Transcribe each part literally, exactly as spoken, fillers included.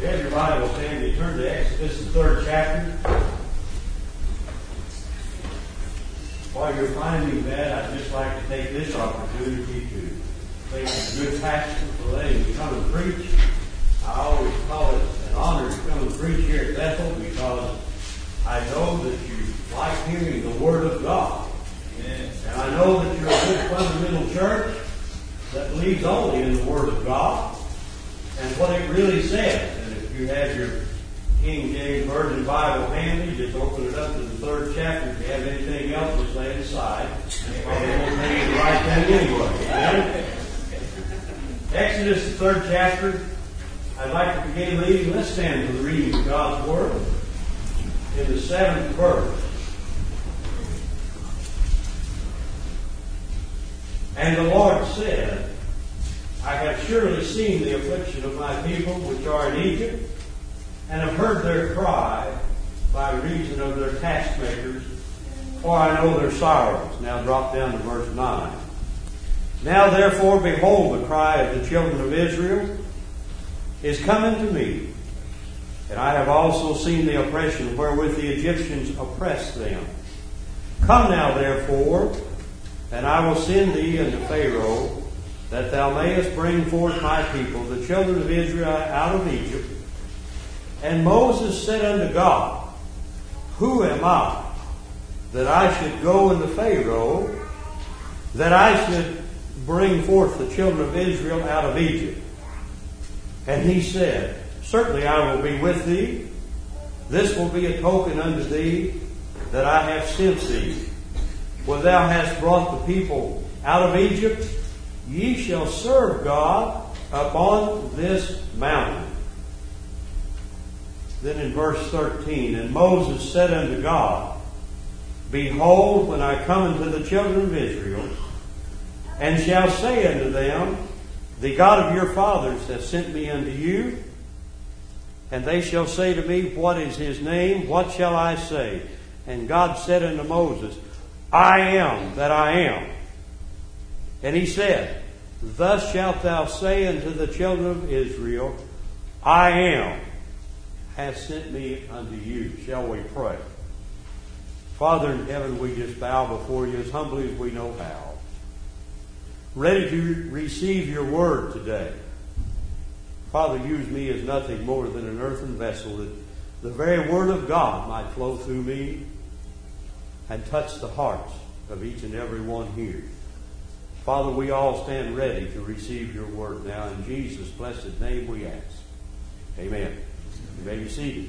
You have your Bible, Sandy. Turn to Exodus, the third chapter. While you're finding that, I'd just like to take this opportunity to thank a good pastor for letting me come and preach. I always call it an honor to come and preach here at Bethel because I know that you like hearing the Word of God. And I know that you're a good fundamental church that believes only in the Word of God and what it really says. And if you have your King James Version Bible handy, just open it up to the third chapter. If you have anything else, just lay it aside. Probably won't make it the right thing anyway. Amen? Exodus, the third chapter. I'd like to begin reading. Let's stand for the reading of God's Word in the seventh verse. And the Lord said, I have surely seen the affliction of my people which are in Egypt, and have heard their cry by reason of their taskmakers, for I know their sorrows. Now drop down to verse nine. Now therefore, behold, the cry of the children of Israel is coming to me, and I have also seen the oppression wherewith the Egyptians oppress them. Come now therefore, and I will send thee unto Pharaoh, that thou mayest bring forth my people, the children of Israel, out of Egypt. And Moses said unto God, Who am I, that I should go unto Pharaoh, that I should bring forth the children of Israel out of Egypt? And he said, Certainly I will be with thee. This will be a token unto thee that I have sent thee. When thou hast brought the people out of Egypt, ye shall serve God upon this mountain. Then in verse thirteen, And Moses said unto God, Behold, when I come unto the children of Israel, and shall say unto them, The God of your fathers hath sent me unto you, and they shall say to me, What is his name? What shall I say? And God said unto Moses, I am that I am. And he said, Thus shalt thou say unto the children of Israel, I am hath sent me unto you. Shall we pray? Father in heaven, we just bow before you as humbly as we know how, ready to receive your word today. Father, use me as nothing more than an earthen vessel, that the very word of God might flow through me and touch the hearts of each and every one here. Father, we all stand ready to receive your word now. In Jesus' blessed name we ask. Amen. You may be seated.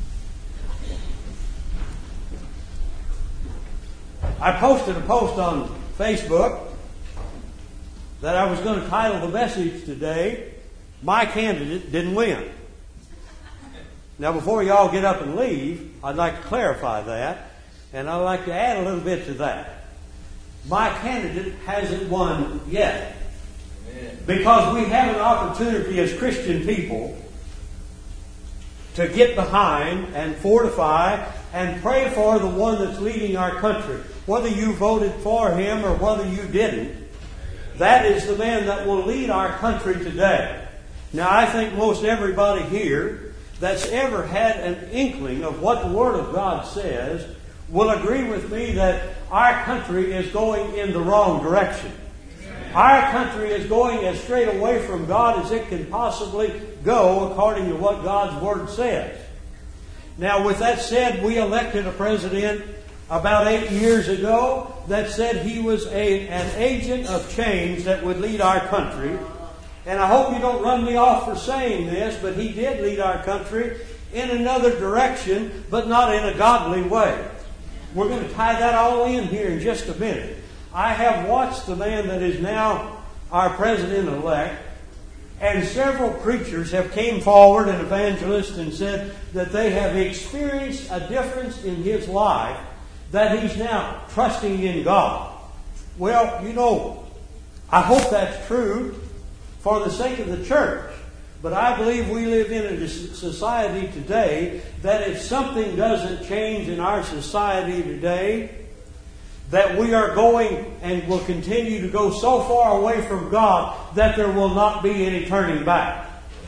I posted a post on Facebook that I was going to title the message today, My Candidate Didn't Win. Now, before you all get up and leave, I'd like to clarify that, and I'd like to add a little bit to that. My candidate hasn't won yet. Amen. Because we have an opportunity as Christian people to get behind and fortify and pray for the one that's leading our country. Whether you voted for him or whether you didn't, that is the man that will lead our country today. Now, I think most everybody here that's ever had an inkling of what the Word of God says will agree with me that our country is going in the wrong direction. Our country is going as straight away from God as it can possibly go according to what God's Word says. Now, with that said, we elected a president about eight years ago that said he was a, an agent of change that would lead our country. And I hope you don't run me off for saying this, but he did lead our country in another direction, but not in a godly way. We're going to tie that all in here in just a minute. I have watched the man that is now our president-elect, and several preachers have came forward and evangelists and said that they have experienced a difference in his life, that he's now trusting in God. Well, you know, I hope that's true for the sake of the church. But I believe we live in a society today that if something doesn't change in our society today, that we are going and will continue to go so far away from God that there will not be any turning back.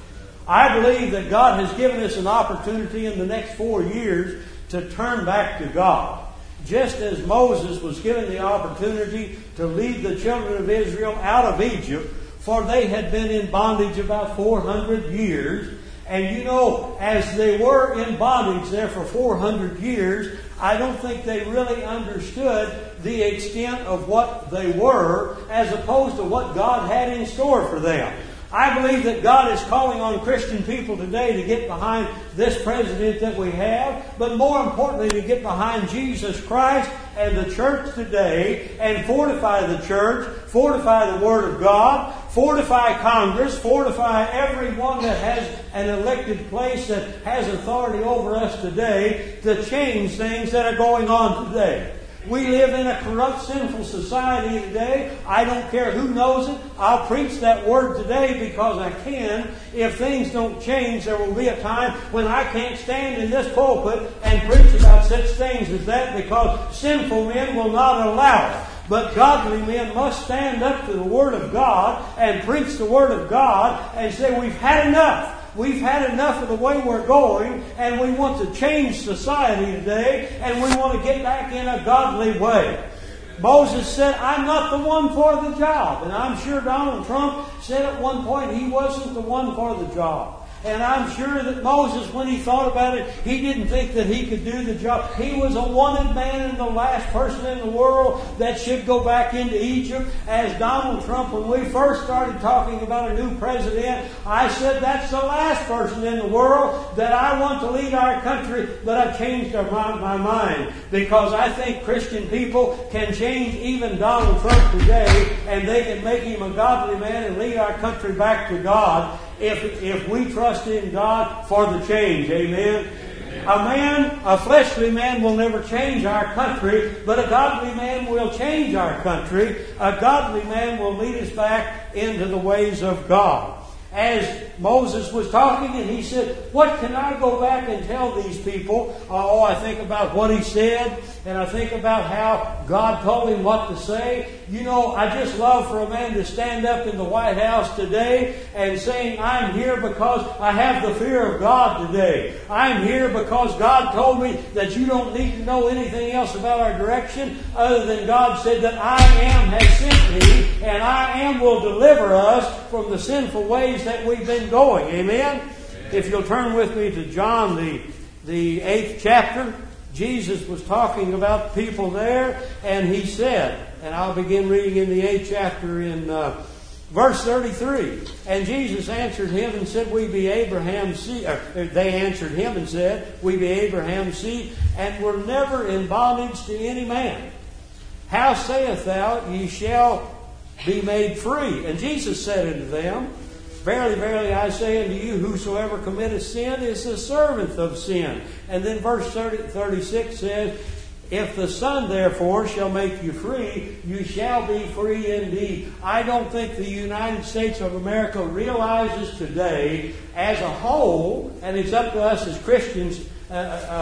I believe that God has given us an opportunity in the next four years to turn back to God. Just as Moses was given the opportunity to lead the children of Israel out of Egypt, for they had been in bondage about four hundred years. And you know, as they were in bondage there for four hundred years, I don't think they really understood the extent of what they were as opposed to what God had in store for them. I believe that God is calling on Christian people today to get behind this president that we have, but more importantly to get behind Jesus Christ and the church today and fortify the church, fortify the Word of God, fortify Congress, fortify everyone that has an elected place that has authority over us today to change things that are going on today. We live in a corrupt, sinful society today. I don't care who knows it. I'll preach that word today because I can. If things don't change, there will be a time when I can't stand in this pulpit and preach about such things as that because sinful men will not allow it. But godly men must stand up to the Word of God and preach the Word of God and say, we've had enough. We've had enough of the way we're going, and we want to change society today, and we want to get back in a godly way. Moses said, I'm not the one for the job. And I'm sure Donald Trump said at one point he wasn't the one for the job. And I'm sure that Moses, when he thought about it, he didn't think that he could do the job. He was a wanted man and the last person in the world that should go back into Egypt. As Donald Trump, when we first started talking about a new president, I said that's the last person in the world that I want to lead our country. But I've changed my mind because I think Christian people can change even Donald Trump today, and they can make him a godly man and lead our country back to God. If if we trust in God for the change. Amen? Amen. A man, a fleshly man will never change our country, but a godly man will change our country. A godly man will lead us back into the ways of God. As Moses was talking and he said, what can I go back and tell these people? Oh, I think about what he said, and I think about how God told him what to say. You know, I just love for a man to stand up in the White House today and saying, I'm here because I have the fear of God today. I'm here because God told me that you don't need to know anything else about our direction other than God said that I am has sent me, and I am will deliver us from the sinful ways that we've been going. Amen? Amen. If you'll turn with me to John, the, the eighth chapter, Jesus was talking about people there, and he said, and I'll begin reading in the eighth chapter in uh, verse thirty-three. And Jesus answered him and said, We be Abraham's seed. Or, they answered him and said, We be Abraham's seed, and were never in bondage to any man. How sayest thou, ye shall be made free? And Jesus said unto them, Verily, verily, I say unto you, whosoever committeth sin is the servant of sin. And then verse thirty, thirty-six says, If the Son therefore shall make you free, you shall be free indeed. I don't think the United States of America realizes today as a whole, and it's up to us as Christians, uh,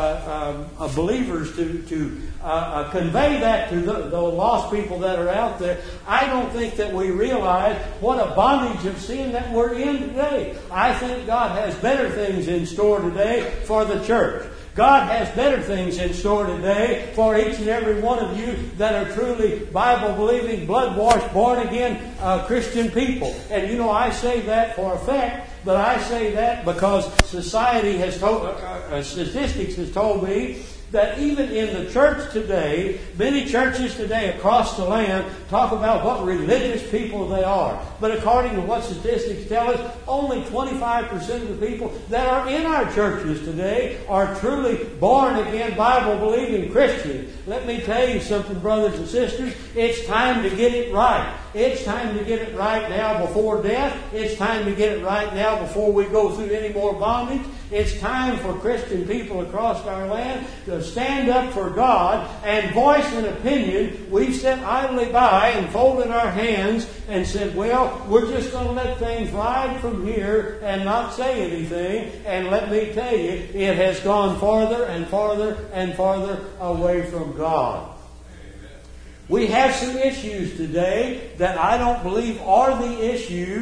uh, uh, uh, believers to, to uh, uh, convey that to the, the lost people that are out there. I don't think that we realize what a bondage of sin that we're in today. I think God has better things in store today for the church. God has better things in store today for each and every one of you that are truly Bible-believing, blood-washed, born-again uh, Christian people. And you know, I say that for a fact, but I say that because society has told, uh, uh, statistics has told me that even in the church today, many churches today across the land talk about what religious people they are. But according to what statistics tell us, only twenty-five percent of the people that are in our churches today are truly born-again, Bible-believing Christians. Let me tell you something, brothers and sisters. It's time to get it right. It's time to get it right now before death. It's time to get it right now before we go through any more bondage. It's time for Christian people across our land to stand up for God and voice an opinion. We've sat idly by and folded our hands and said, well, we're just going to let things ride from here and not say anything. And let me tell you, it has gone farther and farther and farther away from God. We have some issues today that I don't believe are the issues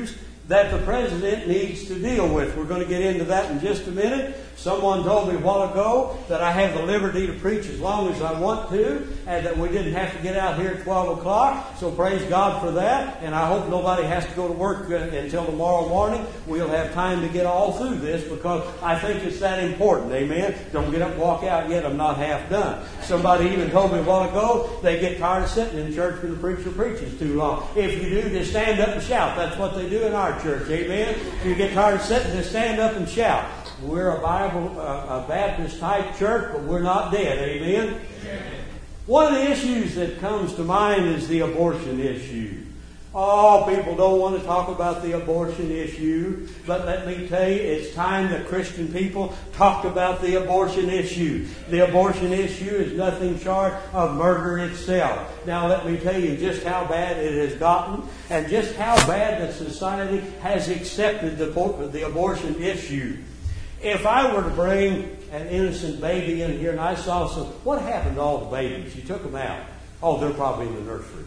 that the president needs to deal with. We're going to get into that in just a minute. Someone told me a while ago that I have the liberty to preach as long as I want to, and that we didn't have to get out here at twelve o'clock. So praise God for that. And I hope nobody has to go to work until tomorrow morning. We'll have time to get all through this because I think it's that important. Amen. Don't get up and walk out yet. I'm not half done. Somebody even told me a while ago they get tired of sitting in church when the preacher preaches too long. If you do, just stand up and shout. That's what they do in our church. Amen. If you get tired of sitting, just stand up and shout. We're a Bible, uh, a Baptist type church, but we're not dead. Amen? Amen. One of the issues that comes to mind is the abortion issue. Oh, people don't want to talk about the abortion issue, but let me tell you, it's time that Christian people talked about the abortion issue. The abortion issue is nothing short of murder itself. Now, let me tell you just how bad it has gotten and just how bad that society has accepted the, the abortion issue. If I were to bring an innocent baby in here and I saw some, what happened to all the babies? You took them out. Oh, they're probably in the nursery.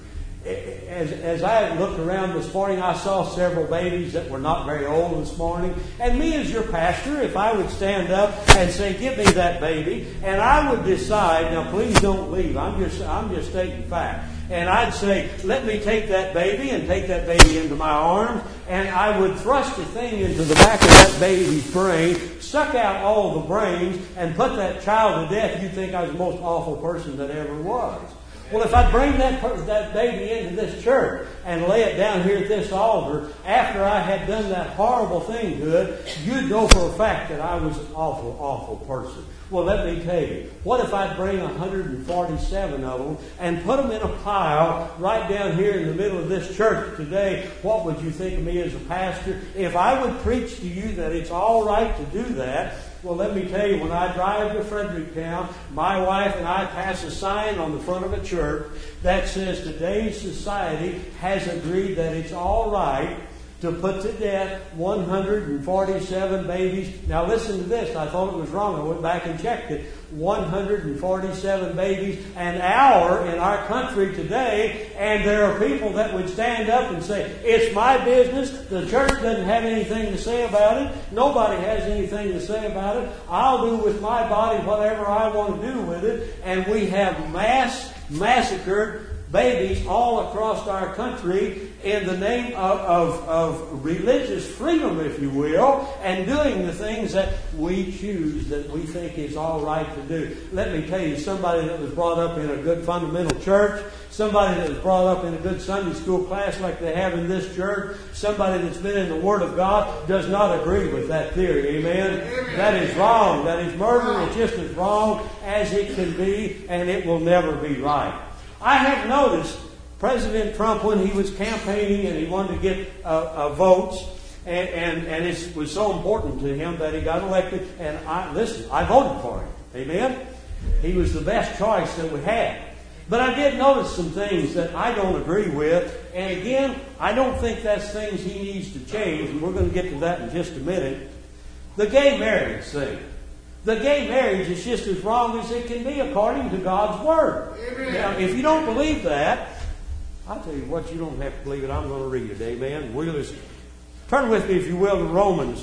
As, as I looked around this morning, I saw several babies that were not very old this morning. And me as your pastor, if I would stand up and say, give me that baby, and I would decide, now please don't leave, I'm just, I'm just stating fact. And I'd say, let me take that baby and take that baby into my arms, and I would thrust the thing into the back of that baby's brain, suck out all the brains, and put that child to death. You'd think I was the most awful person that ever was. Well, if I bring that that baby into this church and lay it down here at this altar, after I had done that horrible thing to it, you'd know for a fact that I was an awful, awful person. Well, let me tell you, what if I bring one hundred forty-seven of them and put them in a pile right down here in the middle of this church today? What would you think of me as a pastor? If I would preach to you that it's all right to do that, well, let me tell you, when I drive to Fredericktown, my wife and I pass a sign on the front of a church that says today's society has agreed that it's all right to put to death one hundred forty-seven babies. Now listen to this. I thought it was wrong. I went back and checked it. one hundred forty-seven babies an hour in our country today. And there are people that would stand up and say, it's my business. The church doesn't have anything to say about it. Nobody has anything to say about it. I'll do with my body whatever I want to do with it. And we have mass massacred babies all across our country in the name of, of, of religious freedom, if you will, and doing the things that we choose that we think is all right to do. Let me tell you, somebody that was brought up in a good fundamental church, somebody that was brought up in a good Sunday school class like they have in this church, somebody that's been in the Word of God, does not agree with that theory. Amen? Amen. That is wrong. That is murder. It's just as wrong as it can be, and it will never be right. I have noticed President Trump, when he was campaigning and he wanted to get uh, uh, votes, and, and, and it was so important to him that he got elected, and I, listen, I voted for him. Amen? He was the best choice that we had. But I did notice some things that I don't agree with, and again, I don't think that's things he needs to change, and we're going to get to that in just a minute. The gay marriage thing. The gay marriage is just as wrong as it can be according to God's Word. Amen. Now, if you don't believe that, I'll tell you what, you don't have to believe it. I'm going to read it. Amen. We'll just turn with me, if you will, to Romans,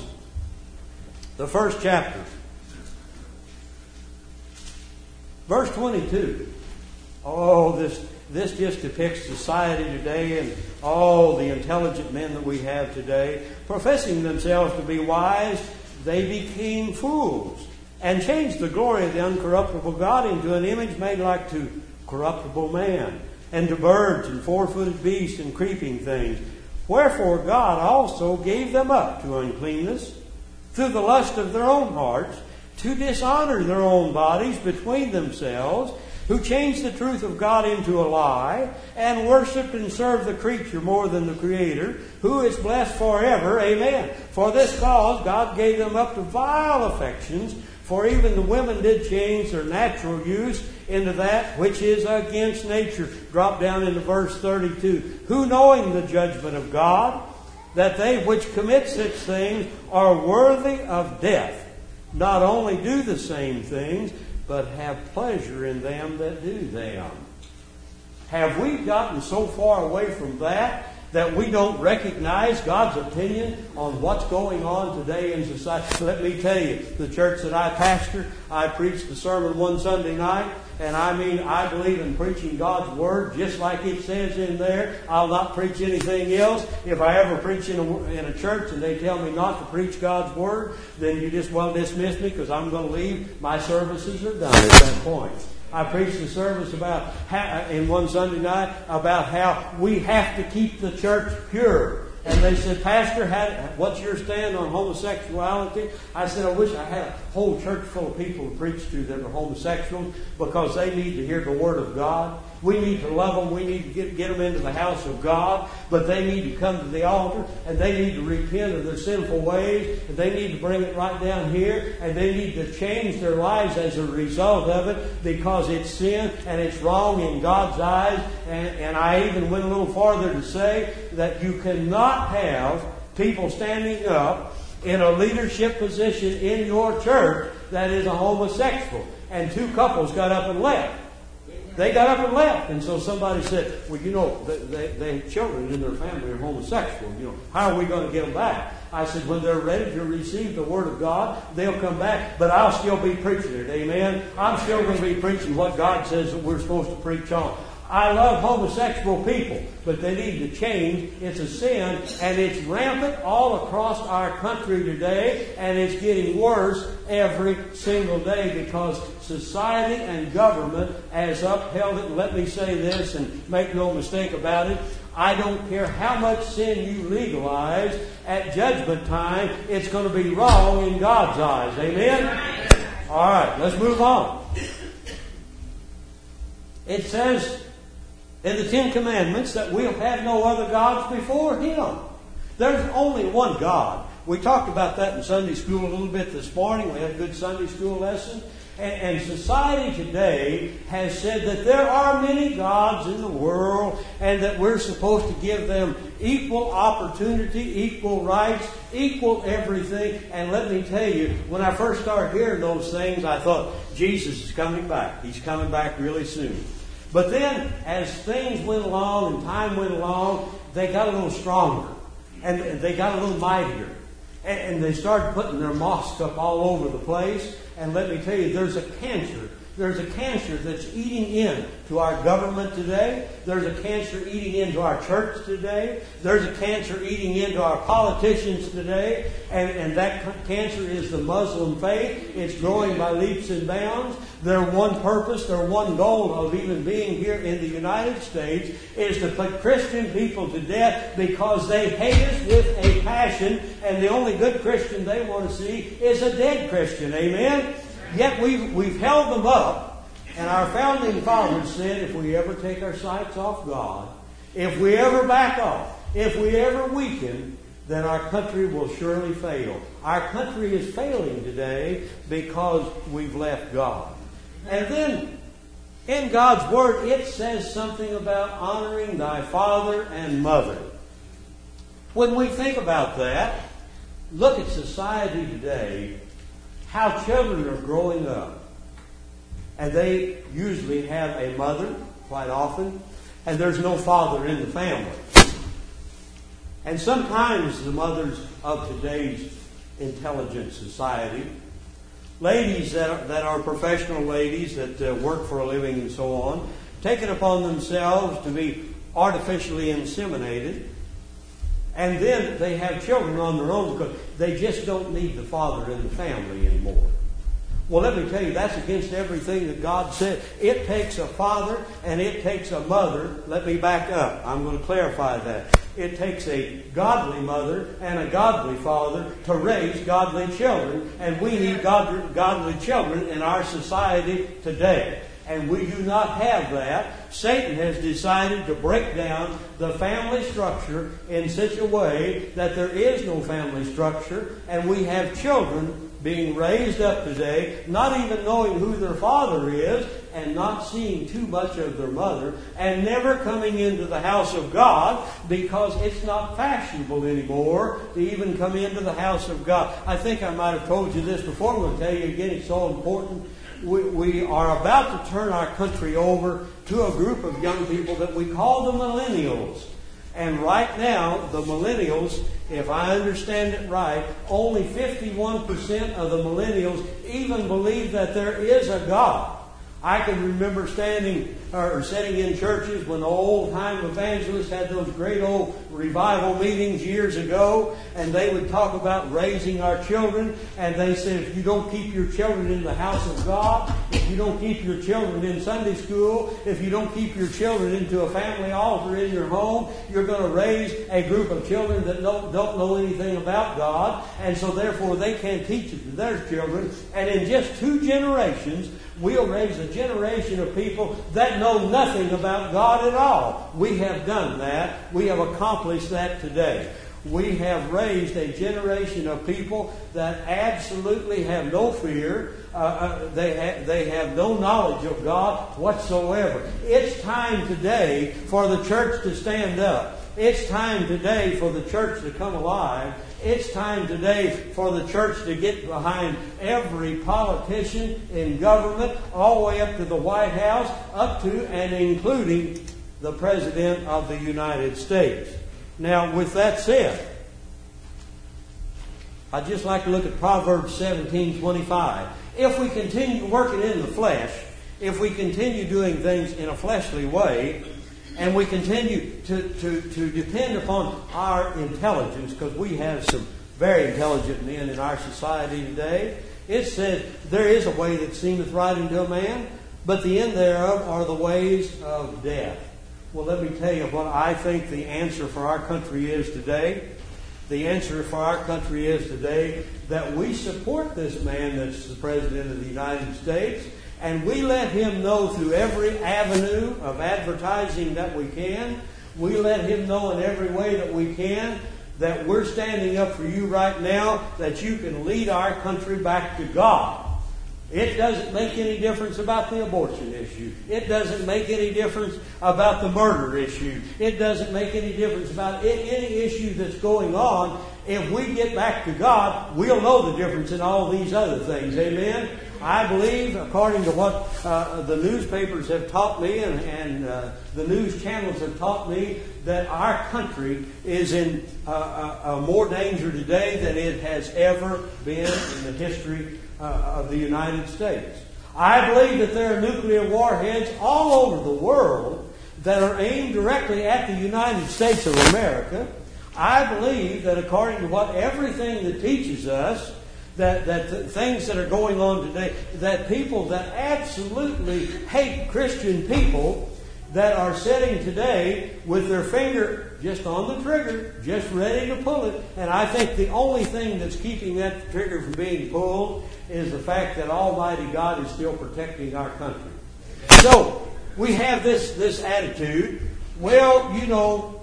the first chapter. Verse twenty-two. Oh, this this just depicts society today and all the intelligent men that we have today. Professing themselves to be wise, they became fools and changed the glory of the uncorruptible God into an image made like to corruptible man, and to birds and four-footed beasts and creeping things. Wherefore God also gave them up to uncleanness through the lust of their own hearts, to dishonor their own bodies between themselves, who changed the truth of God into a lie, and worshipped and served the creature more than the Creator, who is blessed forever. Amen. For this cause God gave them up to vile affections, for even the women did change their natural use into that which is against nature. Drop down into verse thirty-two. Who, knowing the judgment of God, that they which commit such things are worthy of death, not only do the same things, but have pleasure in them that do them. Have we gotten so far away from that that we don't recognize God's opinion on what's going on today in society. Let me tell you, the church that I pastor, I preached a sermon one Sunday night, and I mean, I believe in preaching God's Word just like it says in there. I'll not preach anything else. If I ever preach in a, in a church and they tell me not to preach God's Word, then you just well dismiss me because I'm going to leave. My services are done at that point. I preached a service about how, in one Sunday night about how we have to keep the church pure. And they said, Pastor, how, what's your stand on homosexuality? I said, I wish I had a whole church full of people to preach to that are homosexuals because they need to hear the Word of God. We need to love them. We need to get, get them into the house of God. But they need to come to the altar and they need to repent of their sinful ways. And they need to bring it right down here. And they need to change their lives as a result of it because it's sin and it's wrong in God's eyes. And, and I even went a little farther to say that you cannot have people standing up in a leadership position in your church that is a homosexual. And two couples got up and left. They got up and left. And so somebody said, well, you know, they, they, they have children in their family are homosexual. You know, how are we going to get them back? I said, when they're ready to receive the Word of God, they'll come back. But I'll still be preaching it. Amen? I'm still going to be preaching what God says that we're supposed to preach on. I love homosexual people, but they need to change. It's a sin, and it's rampant all across our country today, and it's getting worse every single day because society and government has upheld it. And let me say this, and make no mistake about it, I don't care how much sin you legalize, at judgment time, it's going to be wrong in God's eyes. Amen? All right, let's move on. It says in the Ten Commandments that we'll have no other gods before Him. There's only one God. We talked about that in Sunday school a little bit this morning. We had a good Sunday school lesson. And, and society today has said that there are many gods in the world and that we're supposed to give them equal opportunity, equal rights, equal everything. And let me tell you, when I first started hearing those things, I thought, Jesus is coming back. He's coming back really soon. But then, as things went along and time went along, they got a little stronger. And they got a little mightier. And they started putting their mosques up all over the place. And let me tell you, there's a cancer. There's a cancer that's eating into our government today. There's a cancer eating into our church today. There's a cancer eating into our politicians today. And, and that cancer is the Muslim faith. It's growing by leaps and bounds. Their one purpose, their one goal of even being here in the United States is to put Christian people to death because they hate us with a passion. And the only good Christian they want to see is a dead Christian. Amen? Yet we've, we've held them up, and our founding fathers said if we ever take our sights off God, if we ever back off, if we ever weaken, then our country will surely fail. Our country is failing today because we've left God. And then, in God's Word, it says something about honoring thy father and mother. When we think about that, look at society today, how children are growing up. And they usually have a mother, quite often, and there's no father in the family. And sometimes the mothers of today's intelligent society, ladies that are, that are professional ladies that uh, work for a living and so on, take it upon themselves to be artificially inseminated. And then they have children on their own because they just don't need the father in the family anymore. Well, let me tell you, that's against everything that God said. It takes a father and it takes a mother. Let me back up. I'm going to clarify that. It takes a godly mother and a godly father to raise godly children. And we need god- godly children in our society today. And we do not have that. Satan has decided to break down the family structure in such a way that there is no family structure. And we have children being raised up today, not even knowing who their father is, and not seeing too much of their mother, and never coming into the house of God because it's not fashionable anymore to even come into the house of God. I think I might have told you this before. I'm going to tell you again, it's so important. We, we are about to turn our country over to a group of young people that we call the millennials. And right now, the millennials, if I understand it right, only fifty-one percent of the millennials even believe that there is a God. I can remember standing or sitting in churches when the old-time evangelists had those great old revival meetings years ago, and they would talk about raising our children, and they said, if you don't keep your children in the house of God, if you don't keep your children in Sunday school, if you don't keep your children into a family altar in your home, you're going to raise a group of children that don't, don't know anything about God, and so therefore they can't teach it to their children. And in just two generations, we'll raise a generation of people that know nothing about God at all. We have done that. We have accomplished that today. We have raised a generation of people that absolutely have no fear. Uh, uh, they, ha- they have no knowledge of God whatsoever. It's time today for the church to stand up. It's time today for the church to come alive. It's time today for the church to get behind every politician in government, all the way up to the White House, up to and including the President of the United States. Now, with that said, I'd just like to look at Proverbs seventeen twenty-five. If we continue working in the flesh, if we continue doing things in a fleshly way, and we continue to, to, to depend upon our intelligence, because we have some very intelligent men in our society today. It says, there is a way that seemeth right unto a man, but the end thereof are the ways of death. Well, let me tell you what I think the answer for our country is today. The answer for our country is today that we support this man that's the President of the United States, and we let him know through every avenue of advertising that we can. We let him know in every way that we can that we're standing up for you right now, that you can lead our country back to God. It doesn't make any difference about the abortion issue. It doesn't make any difference about the murder issue. It doesn't make any difference about any issue that's going on. If we get back to God, we'll know the difference in all these other things. Amen? I believe, according to what uh, the newspapers have taught me and, and uh, the news channels have taught me, that our country is in uh, uh, uh, more danger today than it has ever been in the history uh, of the United States. I believe that there are nuclear warheads all over the world that are aimed directly at the United States of America. I believe that according to what everything that teaches us, that, that the things that are going on today, that people that absolutely hate Christian people that are sitting today with their finger just on the trigger, just ready to pull it. And I think the only thing that's keeping that trigger from being pulled is the fact that Almighty God is still protecting our country. So, we have this, this attitude. Well, you know,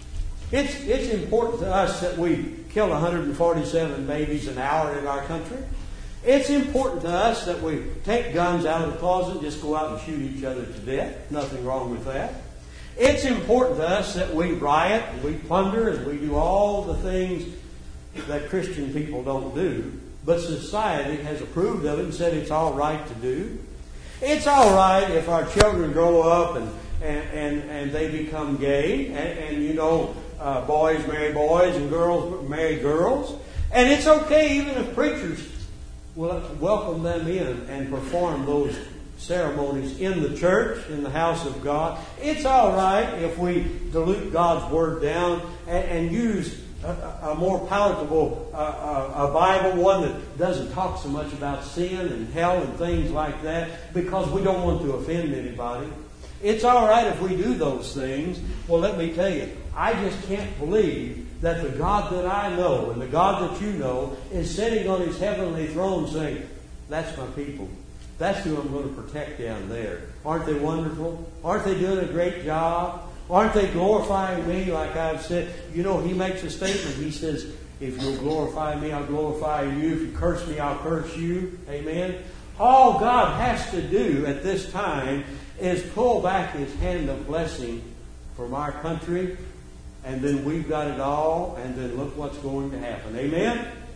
it's, it's important to us that we kill one hundred forty-seven babies an hour in our country. It's important to us that we take guns out of the closet and just go out and shoot each other to death. Nothing wrong with that. It's important to us that we riot, and we plunder, and we do all the things that Christian people don't do. But society has approved of it and said it's all right to do. It's all right if our children grow up and, and, and, and they become gay. And, and you know, uh, boys marry boys and girls marry girls. And it's okay even if preachers will welcome them in and perform those ceremonies in the church, in the house of God. It's all right if we dilute God's Word down and, and use a, a more palatable uh, a, a Bible, one that doesn't talk so much about sin and hell and things like that, because we don't want to offend anybody. It's all right if we do those things. Well, let me tell you, I just can't believe that the God that I know and the God that you know is sitting on His heavenly throne saying, that's my people. That's who I'm going to protect down there. Aren't they wonderful? Aren't they doing a great job? Aren't they glorifying me like I've said? You know, He makes a statement. He says, if you'll glorify me, I'll glorify you. If you curse me, I'll curse you. Amen? All God has to do at this time is pull back His hand of blessing from our country, and then we've got it all, and then look what's going to happen. Amen? Amen.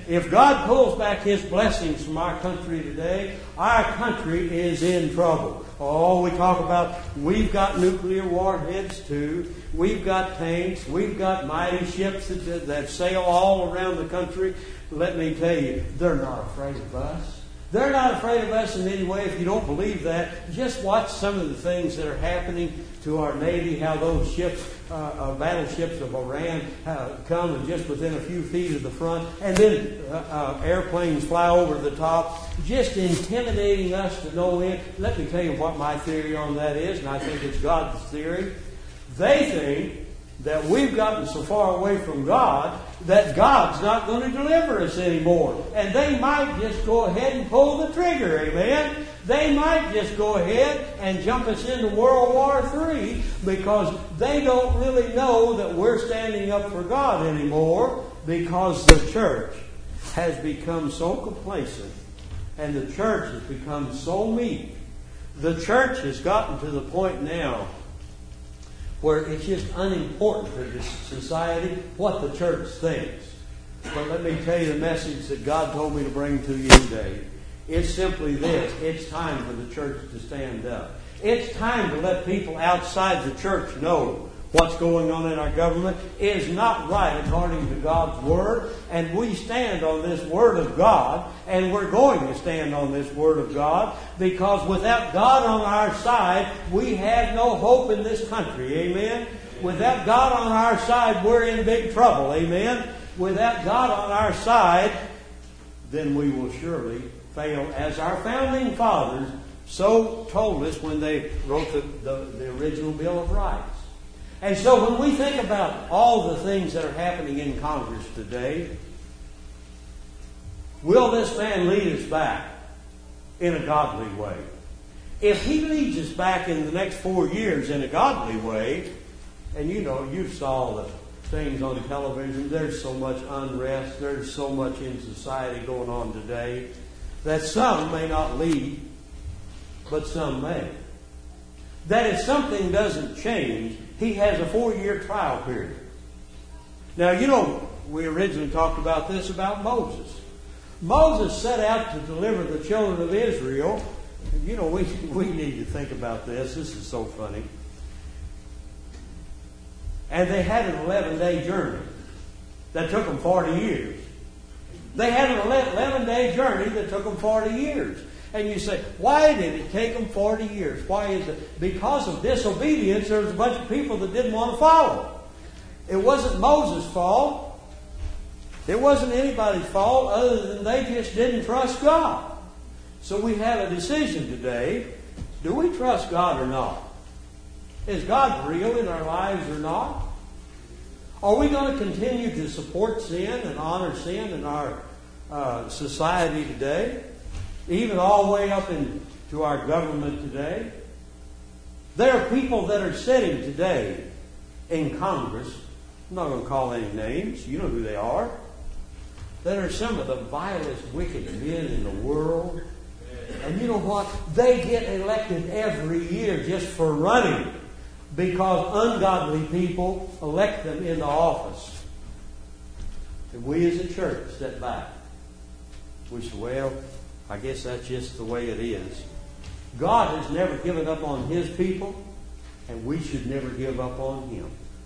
if God pulls back His blessings from our country today, our country is in trouble. Oh, we talk about we've got nuclear warheads too. We've got tanks. We've got mighty ships that, that sail all around the country. Let me tell you, they're not afraid of us. They're not afraid of us in any way. If you don't believe that, just watch some of the things that are happening to our Navy, how those ships, uh, uh, battleships of Iran uh, come and just within a few feet of the front, and then uh, uh, airplanes fly over the top, just intimidating us to no end. Let me tell you what my theory on that is, and I think it's God's theory. They think that we've gotten so far away from God that God's not going to deliver us anymore. And they might just go ahead and pull the trigger, amen? They might just go ahead and jump us into World War Three because they don't really know that we're standing up for God anymore, because the church has become so complacent and the church has become so meek. The church has gotten to the point now where it's just unimportant to this society what the church thinks. But let me tell you the message that God told me to bring to you today. It's simply this. It's time for the church to stand up. It's time to let people outside the church know what's going on in our government is not right according to God's Word. And we stand on this Word of God, and we're going to stand on this Word of God, because without God on our side, we have no hope in this country. Amen? Without God on our side, we're in big trouble. Amen? Without God on our side, then we will surely fail, as our founding fathers so told us when they wrote the, the, the original Bill of Rights. And so when we think about all the things that are happening in Congress today, will this man lead us back in a godly way? If he leads us back in the next four years in a godly way, and you know, you saw the things on television, there's so much unrest, there's so much in society going on today, that some may not lead, but some may. That if something doesn't change, he has a four-year trial period. Now, you know, we originally talked about this about Moses. Moses set out to deliver the children of Israel. You know, we, we need to think about this. This is so funny. And they had an eleven-day journey that took them forty years. They had an eleven-day journey that took them forty years. And you say, why did it take them forty years? Why is it? Because of disobedience, there was a bunch of people that didn't want to follow. It wasn't Moses' fault. It wasn't anybody's fault other than they just didn't trust God. So we have a decision today. Do we trust God or not? Is God real in our lives or not? Are we going to continue to support sin and honor sin in our uh, society today? Even all the way up into our government today. There are people that are sitting today in Congress, I'm not going to call any names, you know who they are, that are some of the vilest, wicked men in the world. And you know what? They get elected every year just for running, because ungodly people elect them into office. And we as a church sit back. We say, well, I guess that's just the way it is. God has never given up on His people, and we should never give up on Him.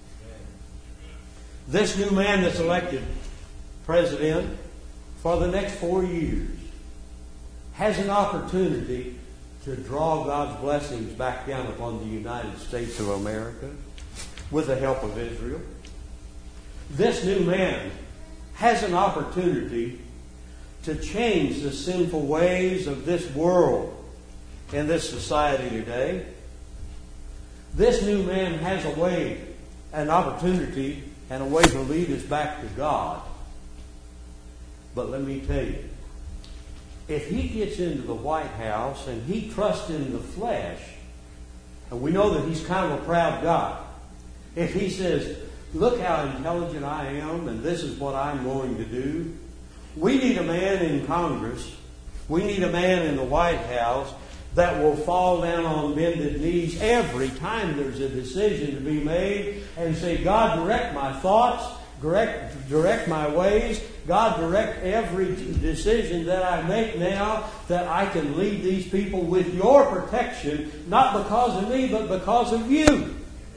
This new man that's elected president for the next four years has an opportunity to draw God's blessings back down upon the United States of America with the help of Israel. This new man has an opportunity to change the sinful ways of this world and this society today. This new man has a way, an opportunity, and a way to lead us back to God. But let me tell you, if he gets into the White House and he trusts in the flesh, and we know that he's kind of a proud guy, if he says, look how intelligent I am and this is what I'm going to do, we need a man in Congress, we need a man in the White House that will fall down on bended knees every time there's a decision to be made and say, God, direct my thoughts, direct, direct my ways. God, direct every decision that I make now, that I can lead these people with your protection, not because of me, but because of you.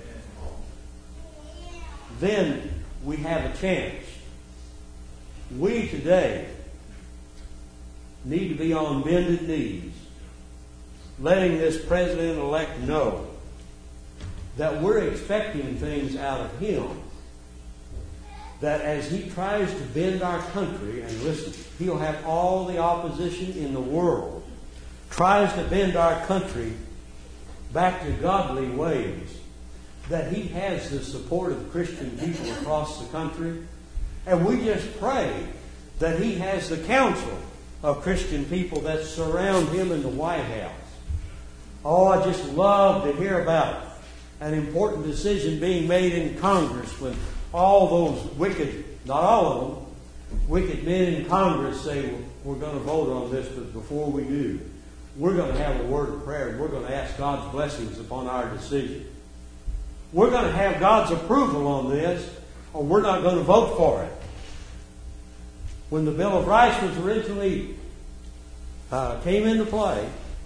Then we have a chance. We today need to be on bended knees, letting this president-elect know that we're expecting things out of him, that as he tries to bend our country, and listen, he'll have all the opposition in the world, tries to bend our country back to godly ways, that he has the support of Christian people across the country. And we just pray that he has the counsel of Christian people that surround him in the White House. Oh, I just love to hear about an important decision being made in Congress when all those wicked, not all of them, wicked men in Congress say, well, we're going to vote on this, but before we do, we're going to have a word of prayer and we're going to ask God's blessings upon our decision. We're going to have God's approval on this, or we're not going to vote for it. When the Bill of Rights was originally uh, came into play,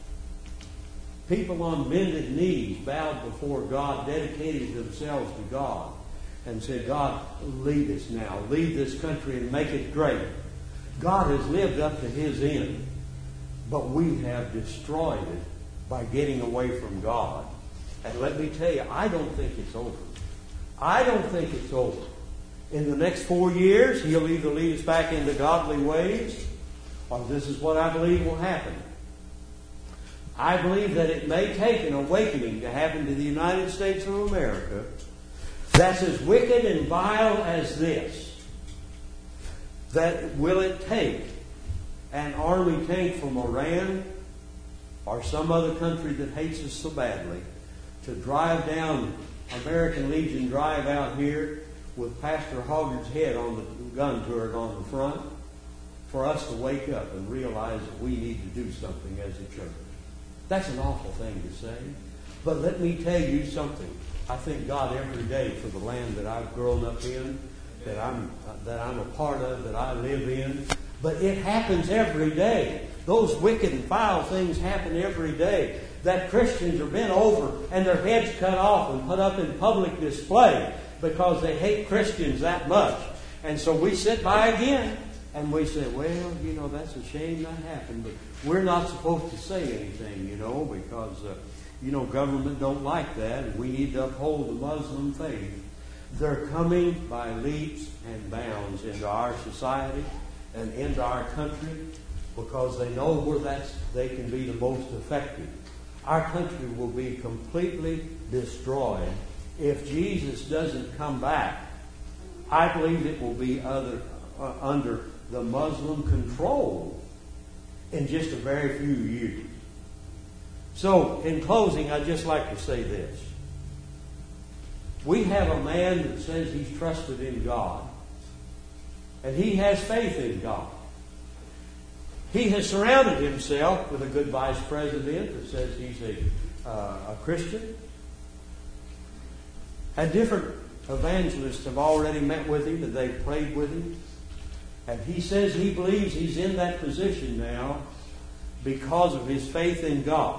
people on bended knees bowed before God, dedicated themselves to God, and said, God, lead us now. Lead this country and make it great. God has lived up to his end, but we have destroyed it by getting away from God. And let me tell you, I don't think it's over. I don't think it's over. In the next four years, he'll either lead us back into godly ways, or this is what I believe will happen. I believe that it may take an awakening to happen to the United States of America that's as wicked and vile as this. That will it take an army tank from Iran or some other country that hates us so badly to drive down American Legion Drive out here with Pastor Hoggard's head on the gun turret on the front, for us to wake up and realize that we need to do something as a church. That's an awful thing to say. But let me tell you something. I thank God every day for the land that I've grown up in, that I'm that I'm a part of, that I live in. But it happens every day. Those wicked and foul things happen every day. That Christians are bent over and their heads cut off and put up in public display because they hate Christians that much. And so we sit by again and we say, well, you know, that's a shame that happened, but we're not supposed to say anything, you know, because, uh, you know, government don't like that, and we need to uphold the Muslim faith. They're coming by leaps and bounds into our society and into our country because they know where that's, they can be the most effective. Our country will be completely destroyed if Jesus doesn't come back. I believe it will be other, uh, under the Muslim control in just a very few years. So, in closing, I'd just like to say this. We have a man that says he's trusted in God, and he has faith in God. He has surrounded himself with a good vice president that says he's a, uh, a Christian. And different evangelists have already met with him and they've prayed with him. And he says he believes he's in that position now because of his faith in God.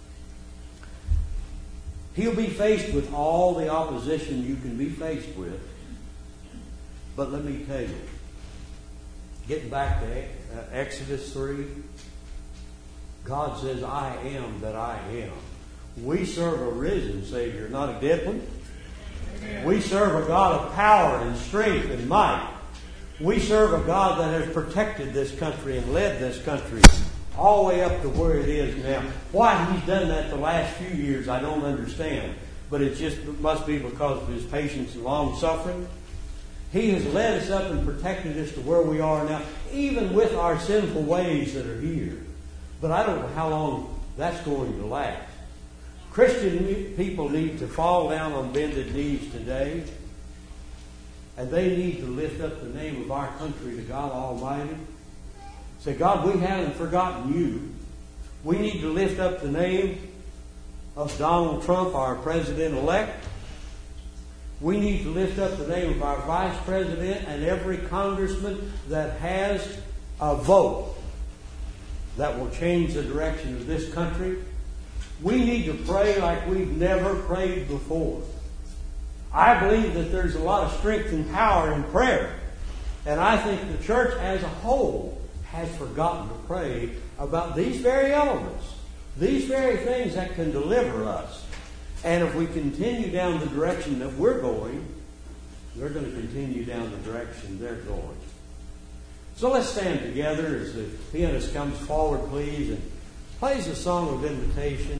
He'll be faced with all the opposition you can be faced with. But let me tell you, getting back to uh, Exodus three, God says, I am that I am. We serve a risen Savior, not a dead one. Amen. We serve a God of power and strength and might. We serve a God that has protected this country and led this country all the way up to where it is now. Why He's done that the last few years, I don't understand. But it just it must be because of His patience and long suffering. He has led us up and protected us to where we are now, even with our sinful ways that are here. But I don't know how long that's going to last. Christian people need to fall down on bended knees today. And they need to lift up the name of our country to God Almighty. Say, God, we haven't forgotten you. We need to lift up the name of Donald Trump, our president-elect. We need to lift up the name of our vice president and every congressman that has a vote that will change the direction of this country. We need to pray like we've never prayed before. I believe that there's a lot of strength and power in prayer. And I think the church as a whole has forgotten to pray about these very elements, these very things that can deliver us. And if we continue down the direction that we're going, they're going to continue down the direction they're going. So let's stand together as the pianist comes forward, please, and plays a song of invitation.